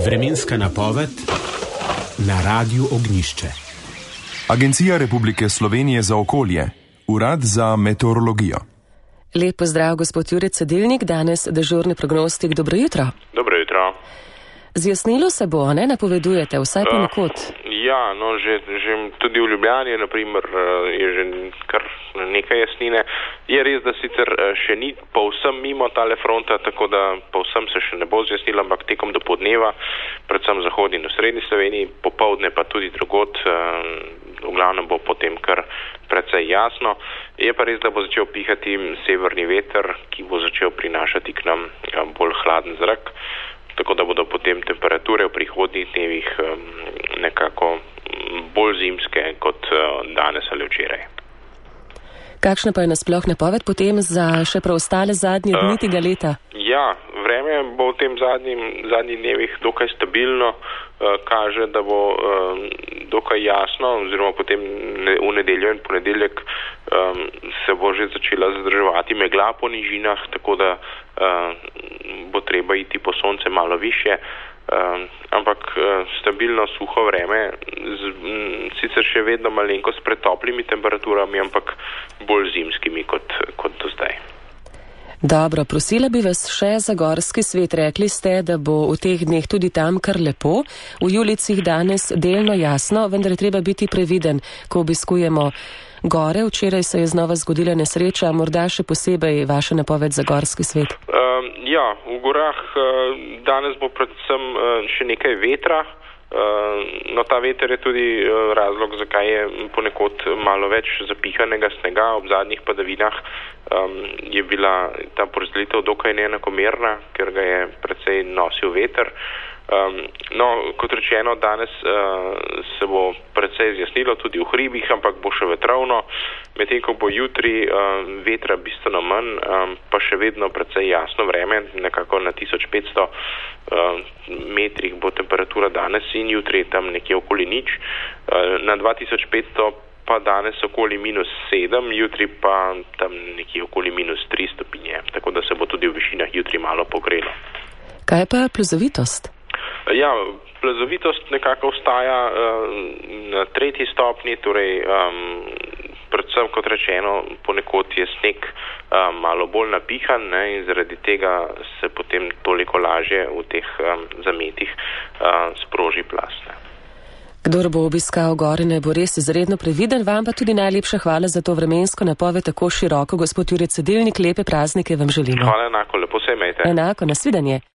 Vremenska napoved na Radiu Ognjišče. Agencija Republike Slovenije za okolje, Urad za meteorologijo. Lep pozdrav, gospod Jure Cedilnik, danes dežurni prognostik. Dobro jutro. Dobro jutro. Zjasnilo se bo, ne napovedujete, vsaj ponekod? Ja, no, že tudi v Ljubljani, naprimer, je že kar nekaj jasnine. Je res, da sicer še ni povsem mimo tale fronta, tako da povsem se še ne bo zjasnilo, ampak tekom do podneva, predvsem v zahodni in v srednji Sloveniji, popoldne pa tudi drugod, v glavnem bo potem kar precej jasno. Je pa res, da bo začel pihati severni veter, ki bo začel prinašati k nam bolj hladen zrak, tako da bodo potem temperature v prihodnjih dnevih nekako bolj zimske kot danes ali včeraj. Kakšna pa je nasploh napoved potem za še preostale zadnje dni tega leta? Ja, vreme bo v tem zadnjih dnevih dokaj stabilno, kaže, da bo dokaj jasno, oziroma potem v nedeljo in ponedeljek se bo že začela zadrževati megla po nižinah, tako da bo treba iti po sonce malo više, ampak stabilno suho vreme, sicer še vedno malenko s pretoplimi temperaturami, ampak bolj zimskimi kot do zdaj. Dobro, prosila bi vas še za gorski svet. Rekli ste, da bo v teh dneh tudi tam kar lepo. V Julicih danes delno jasno, vendar je treba biti previden, ko obiskujemo gore. Včeraj se je znova zgodila nesreča, morda še posebej vaša napoved za gorski svet. Ja, v gorah danes bo predvsem še nekaj vetra. No, ta veter je tudi razlog, zakaj je ponekod malo več zapihanega snega. Ob zadnjih padavinah je bila ta porazdelitev dokaj neenakomerna, ker ga je precej nosil veter. No, kot rečeno, danes se bo precej zjasnilo tudi v hribih, ampak bo še vetrovno, medtem ko bo jutri vetra bistveno manj, pa še vedno precej jasno vreme, nekako na 1500 metrih bo temperatura danes in jutri tam nekje okoli nič, na 2500 pa danes okoli -7, jutri pa tam nekje okoli -3 stopinje, tako da se bo tudi v višinah jutri malo pogrelo. Kaj pa plazovitost? Ja, plazovitost nekako ostaja na 3. stopnji, torej predvsem, kot rečeno, ponekod je sneg malo bolj napihan, ne, in zaradi tega se potem toliko lažje v teh zametih sproži plaz. Kdor bo obiskal gore, naj bo res izredno previden. Vam pa tudi najlepša hvala za to vremensko napoved tako široko. Gospod Jure Cedilnik, lepe praznike vam želimo. Hvala, enako, lepo se imejte. Enako, nasvidenje.